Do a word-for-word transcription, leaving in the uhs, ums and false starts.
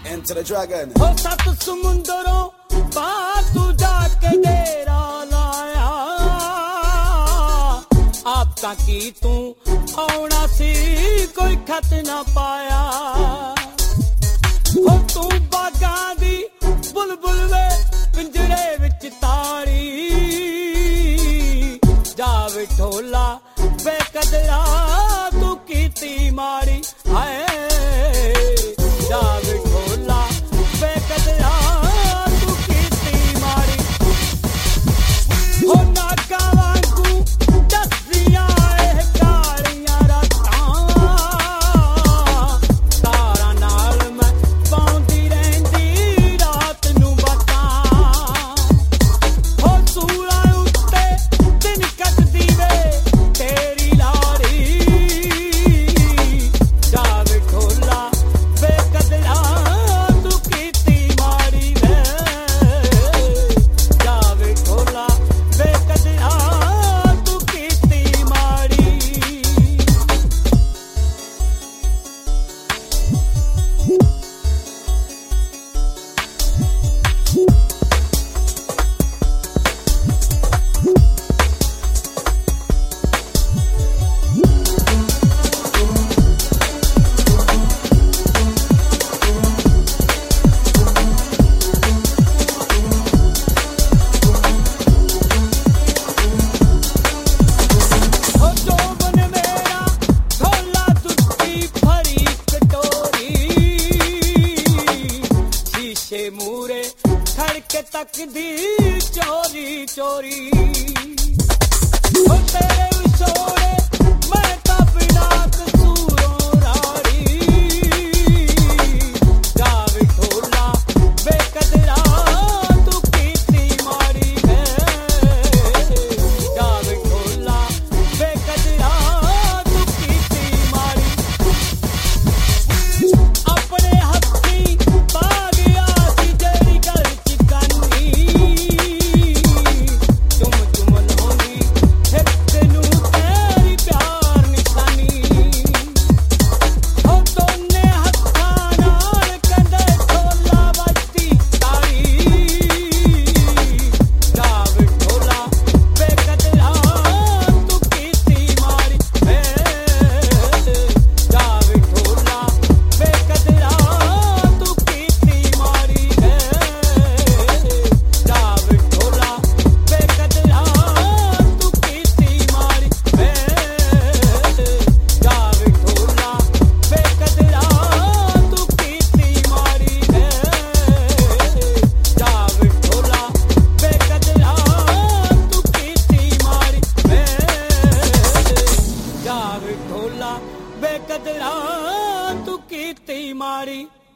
Enter the dragon. हो सत समुंदरों पार तू जाके डेरा लाया आपका की तू आउना सी कोई खत ना पाया हो तू बागां दी बुलबुल वे पिंजरे विच तारी जावे ढोला बेकदरा तू कीती मारी हाय जावे ढोला बेकदरा तू कीती मारी हो नागा वांगू दसियां एह कालियां रातां तारा नाल मैं पाउंदी रहिंदी रात नूं बातां हो सूला उत्ते दिन कटदी वे तेरी लारी जावे ढोला बेकदरा तू कीती मारी वे जावे ढोला बेकदरा तू कीती मारी हो जोबन मेरा ढोला दुधी भरी कटोरी शीशे मूरे खड़के तकदी चोरी चोरी हो तेरे विछोड़े मैं तां बिना कसूरों राड़ी जावे ढोला बेकदरा तू कीती मारी वे जावे ढोला बेकदरा तू कीती मारी अपने हत्थी पा गया सी जेड़ी गल च कानी तुम तुम लाउंदी हिक नूं तेरी प्यार निशानी हो दोने हत्थां नाल कंधे ढोला वजदी तारी जावे ढोला बेकदरा तू कीती मारी वे जावे ढोला बेकदरा तू कीती मारी वे जावे ढोला बेकदरा तू कीती मारी वे जावे ढोला बेकदरा तू कीती मारी वे जावे ढोला बेकदरा तू कीती मारी वे जावे ढोला बेकदरा तू कीती मारी